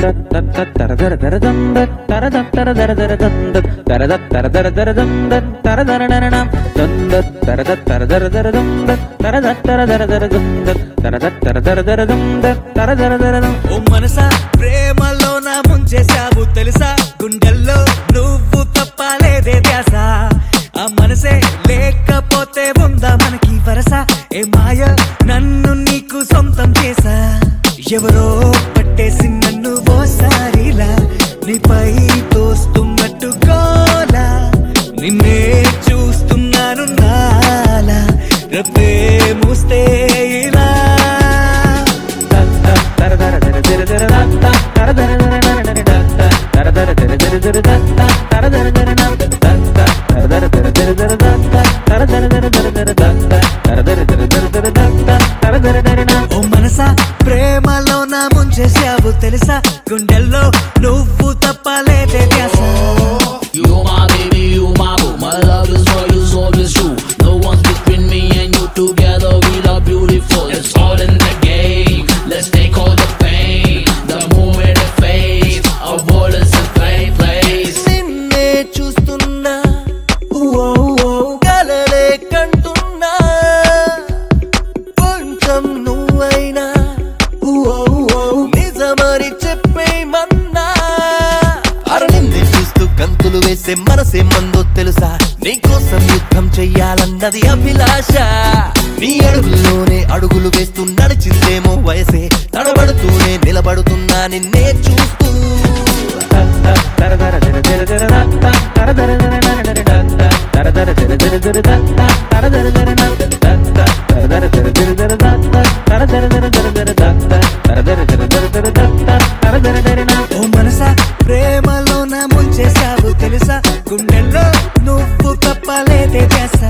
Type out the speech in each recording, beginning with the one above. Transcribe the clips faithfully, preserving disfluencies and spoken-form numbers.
మనసా ప్రేమలో నా ముంచేశావు తెలుసా, గుండెల్లో నువ్వు తప్పలేదే ధ్యాస. ఆ మనసే లేకపోతే ఉందా మనకి వరస, ఏ మాయ నన్ను నీకు సొంతం చేసా. ఎవరో పట్టేసి నన్ను ఓసారిలా నీపై తోస్తున్నట్టు గోలా, నిన్నే చూస్తున్నాను నాలా రప్పే మూస్తే ఇలా. ఓ మనసా ప్రేమలో నా ముంచేశావు తెలుసా, గుండెల్లో నువ్వు తప్పలేదే ధ్యాస. You my baby, you my boo, my love is for you, so it's true. No one's between me and you, together we love beautiful. It's all in the game, let's take all the pain. The moment it fades, our world is a great place. నిన్నే చూస్తున్నా కలలే కంటున్నా, కొంచెం నువ్వైనా నిజమని చెప్పేమన్నా. అర నిన్నే చూస్తూ కంతులు వేసే మనసే మందో తెలుసా, నీకోసం యుద్ధం చెయ్యాలన్నది అభిలాష. నీ అడుగుల్లోనే అడుగులు వేస్తూ నడిచిందేమో వయసే, తడబడుతూనే నిలబడుతున్నా నిన్నే చూస్తూ. ఓ మనసా ప్రేమలో నా ముంచేశావు తెలుసా, గుండెల్లో నువ్వు తప్పలేదే ధ్యాస.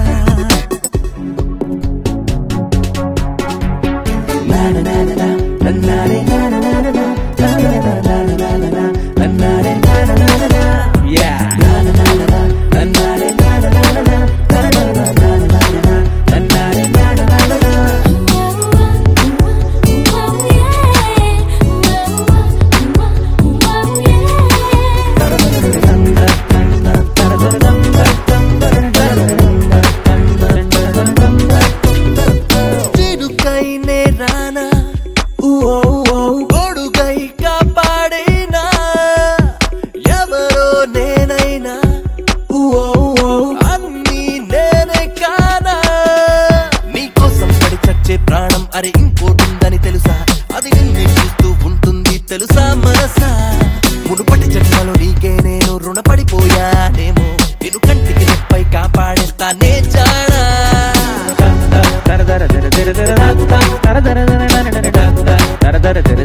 గొడుగై కాపాడేనా ఎవరో నేనైనా, అన్నీ నేనే కానా. నీకోసం పడి చచ్చే ప్రాణం అరే ఇంకోటుందని తెలుసా, అది నిన్నే చూస్తూ ఉంటుంది తెలుసా మనసా. మునుపటి జన్మలో నీకే నేను రుణపడిపోయానేమో, నేను కంటికి రెప్పై కాపాడేస్తానే జానా. తర తర తర తర తర తర తర తర తర తర తర తర